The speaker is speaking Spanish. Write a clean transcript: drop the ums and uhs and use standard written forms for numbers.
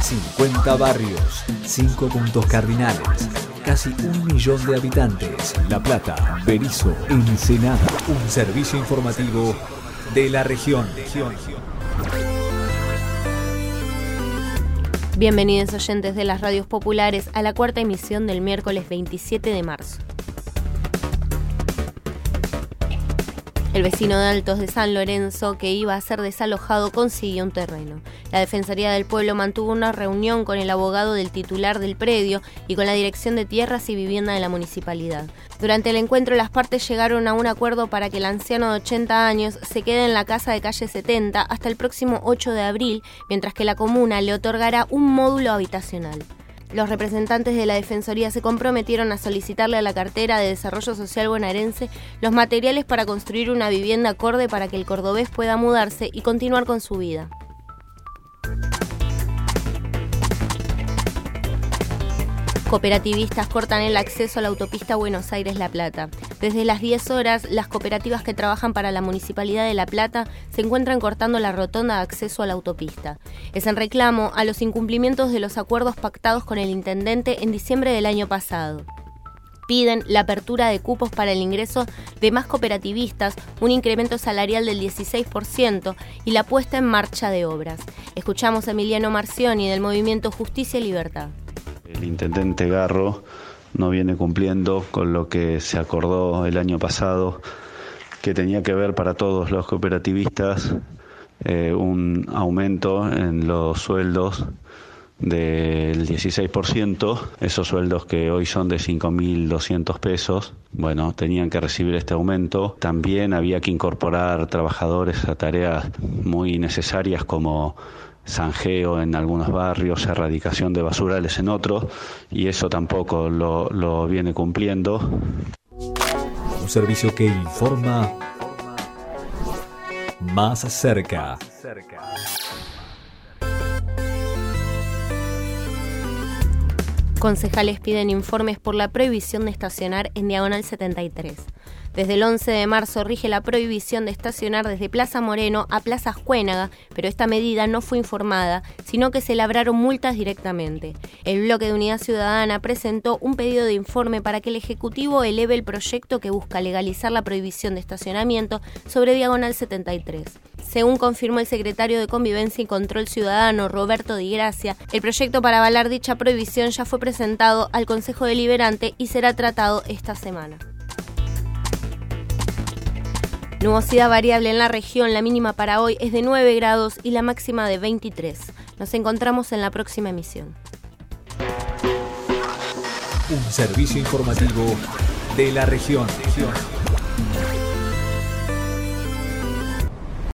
50 barrios, 5 puntos cardinales, casi 1 millón de habitantes. La Plata, Berisso, Ensenada. Un servicio informativo de la región. Bienvenidos oyentes de las radios populares a la cuarta emisión del miércoles 27 de marzo. El vecino de Altos de San Lorenzo, que iba a ser desalojado, consiguió un terreno. La Defensoría del Pueblo mantuvo una reunión con el abogado del titular del predio y con la Dirección de Tierras y Vivienda de la municipalidad. Durante el encuentro, las partes llegaron a un acuerdo para que el anciano de 80 años se quede en la casa de calle 70 hasta el próximo 8 de abril, mientras que la comuna le otorgará un módulo habitacional. Los representantes de la Defensoría se comprometieron a solicitarle a la Cartera de Desarrollo Social bonaerense los materiales para construir una vivienda acorde para que el cordobés pueda mudarse y continuar con su vida. Cooperativistas cortan el acceso a la autopista Buenos Aires-La Plata. Desde las 10 horas, las cooperativas que trabajan para la Municipalidad de La Plata se encuentran cortando la rotonda de acceso a la autopista. Es en reclamo a los incumplimientos de los acuerdos pactados con el intendente en diciembre del año pasado. Piden la apertura de cupos para el ingreso de más cooperativistas, un incremento salarial del 16% y la puesta en marcha de obras. Escuchamos a Emiliano Marcioni del movimiento Justicia y Libertad. El intendente Garro no viene cumpliendo con lo que se acordó el año pasado, que tenía que ver para todos los cooperativistas un aumento en los sueldos del 16%, esos sueldos que hoy son de 5.200 pesos, bueno, tenían que recibir este aumento. También había que incorporar trabajadores a tareas muy necesarias como zanjeo en algunos barrios, erradicación de basurales en otros, y eso tampoco lo viene cumpliendo. Un servicio que informa más cerca. Concejales piden informes por la prohibición de estacionar en Diagonal 73. Desde el 11 de marzo rige la prohibición de estacionar desde Plaza Moreno a Plaza Juénaga, pero esta medida no fue informada, sino que se labraron multas directamente. El bloque de Unidad Ciudadana presentó un pedido de informe para que el Ejecutivo eleve el proyecto que busca legalizar la prohibición de estacionamiento sobre Diagonal 73. Según confirmó el secretario de Convivencia y Control Ciudadano, Roberto Di Gracia, el proyecto para avalar dicha prohibición ya fue presentado al Consejo Deliberante y será tratado esta semana. Nubosidad variable en la región, la mínima para hoy es de 9 grados y la máxima de 23. Nos encontramos en la próxima emisión. Un servicio informativo de la región.